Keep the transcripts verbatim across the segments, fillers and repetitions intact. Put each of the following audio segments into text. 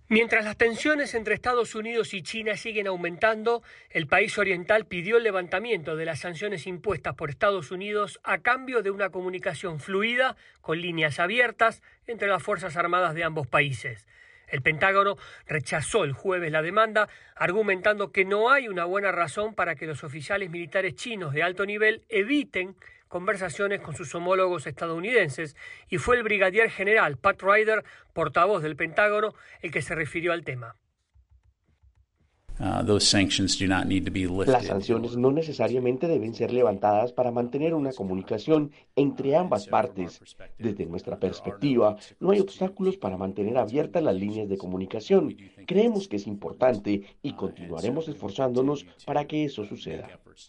Mientras las tensiones entre Estados Unidos y China siguen aumentando, el país oriental pidió el levantamiento de las sanciones impuestas por Estados Unidos a cambio de una comunicación fluida con líneas abiertas entre las Fuerzas Armadas de ambos países. El Pentágono rechazó el jueves la demanda, argumentando que no hay una buena razón para que los oficiales militares chinos de alto nivel eviten conversaciones con sus homólogos estadounidenses, y fue el brigadier general Pat Ryder, portavoz del Pentágono, el que se refirió al tema. Uh, those sanctions do not need to be lifted. Las sanciones no necesariamente deben ser levantadas para mantener una comunicación entre ambas partes. Desde nuestra perspectiva, no hay obstáculos para mantener abiertas las líneas de comunicación. Creemos que es importante y continuaremos esforzándonos para que eso suceda.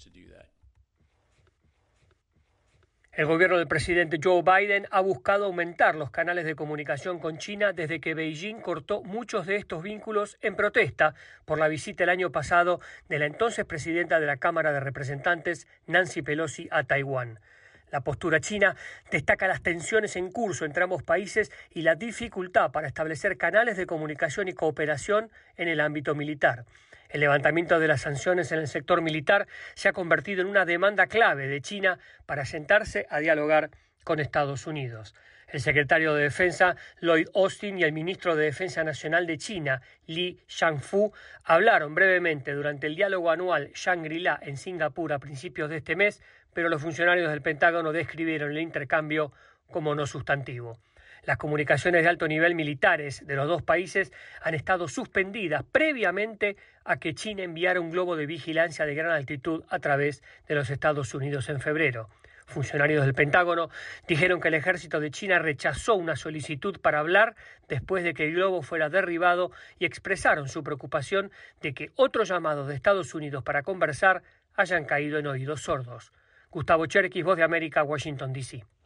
El gobierno del presidente Joe Biden ha buscado aumentar los canales de comunicación con China desde que Beijing cortó muchos de estos vínculos en protesta por la visita el año pasado de la entonces presidenta de la Cámara de Representantes, Nancy Pelosi, a Taiwán. La postura china destaca las tensiones en curso entre ambos países y la dificultad para establecer canales de comunicación y cooperación en el ámbito militar. El levantamiento de las sanciones en el sector militar se ha convertido en una demanda clave de China para sentarse a dialogar con Estados Unidos. El secretario de Defensa, Lloyd Austin, y el ministro de Defensa Nacional de China, Li Shangfu, hablaron brevemente durante el diálogo anual Shangri-La en Singapur a principios de este mes, pero los funcionarios del Pentágono describieron el intercambio como no sustantivo. Las comunicaciones de alto nivel militares de los dos países han estado suspendidas previamente a que China enviara un globo de vigilancia de gran altitud a través de los Estados Unidos en febrero. Funcionarios del Pentágono dijeron que el ejército de China rechazó una solicitud para hablar después de que el globo fuera derribado y expresaron su preocupación de que otros llamados de Estados Unidos para conversar hayan caído en oídos sordos. Gustavo Cherkis, Voz de América, Washington, D C